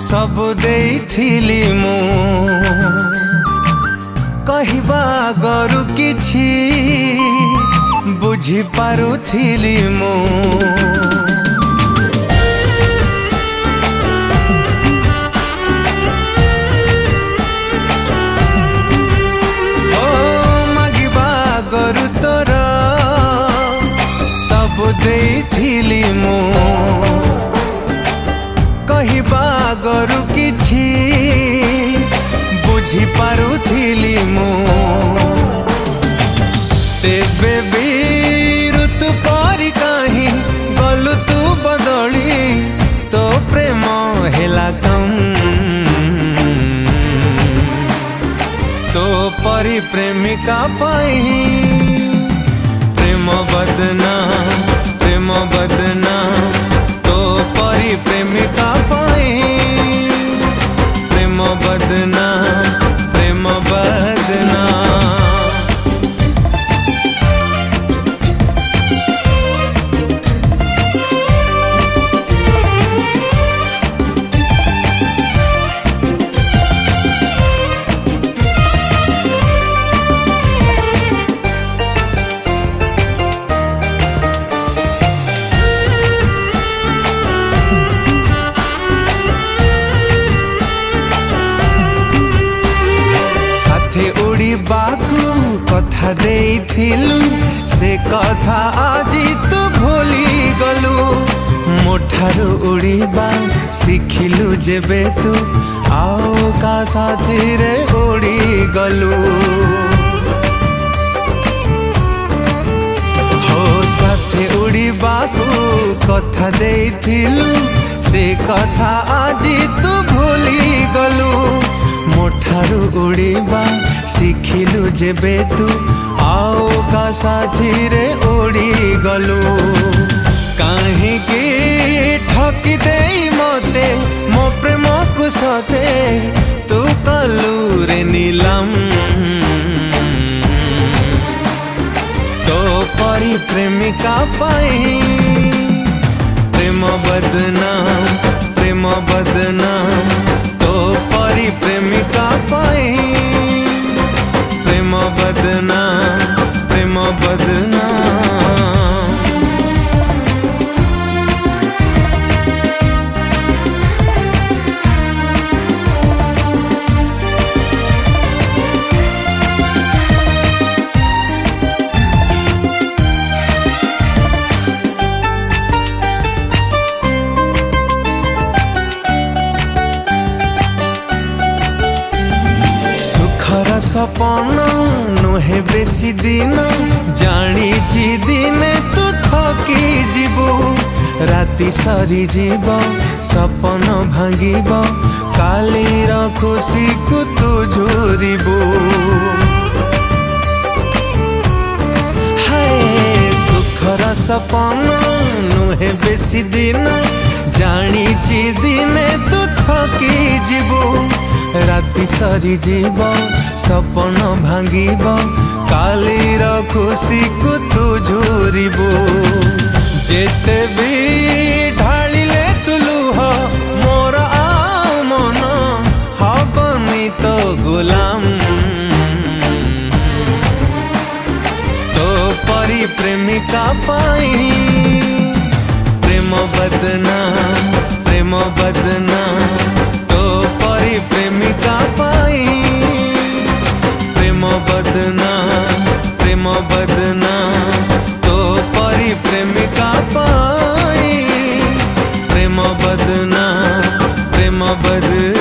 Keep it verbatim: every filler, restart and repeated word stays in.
सब देइथिली मु कहिबा गरु किछि बुझी पारुथिली मु देइथिली मु कहिबा गरु किछि बुझी पारुथिली मु तेबे भी ऋतु परी काहि गलु तू बदली तो प्रेम हेला कम तो परी प्रेमिका पाई प्रेम बदना प्रेम बदना तो परी प्रेमिका पाई प्रेम बदना प्रेम बदना उड़ीबाकू कथा देइथिलु से कथा आजी तू भूली गलु मोठारू उड़ीबा सिखिलु जेबे तू आओ का साथी रे उड़ी गलु हो साथे उड़ीबाकू कथा देइथिलु से कथा आजी तू भूली गलु मोठारू उड़ीबा सिखिलु जेबे तू आओ का साथी रे उड़ी गलु काहिकी ठकी देई मते मो प्रेम को सते तू कलु रे नीलम तो परी प्रेमिका पाई प्रेम बदना प्रेम बदना तो परी प्रेमिका पाई प्रेम बदना प्रेम बदना सपन नुहे बेसी दिन जानी दिने तू थकी जीवु राति सरी जीव सपन भांगिब कालीर खुशी को तू झुरिबु हाय सुखर सपन नुहे बेसी दिन जानी दिने तू थकी जीवु राति सरी जीव सपन भांगिब कालीर खुशी को तू झुरिबु जेते भी ढालिले तू लुह मोर आ मन हबनी तो गुलाम तो परी प्रेमिका पाई प्रेम बदना प्रेम बदना तो परी प्रेमिका पाई प्रेम बदना प्रेम बदना तो परी प्रेमिका पाई प्रेम बदना प्रेम बदना